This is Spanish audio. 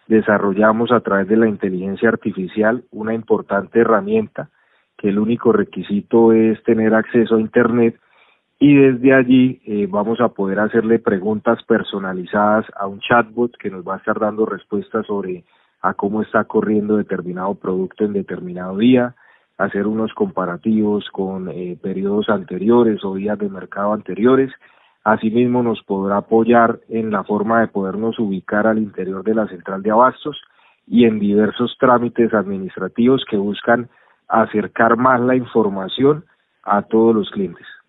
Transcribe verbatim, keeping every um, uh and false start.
desarrollamos a través de la inteligencia artificial una importante herramienta que el único requisito es tener acceso a Internet, y desde allí eh, vamos a poder hacerle preguntas personalizadas a un chatbot que nos va a estar dando respuestas sobre a cómo está corriendo determinado producto en determinado día, hacer unos comparativos con eh, periodos anteriores o días de mercado anteriores. Asimismo nos podrá apoyar en la forma de podernos ubicar al interior de la central de abastos y en diversos trámites administrativos que buscan acercar más la información a todos los clientes.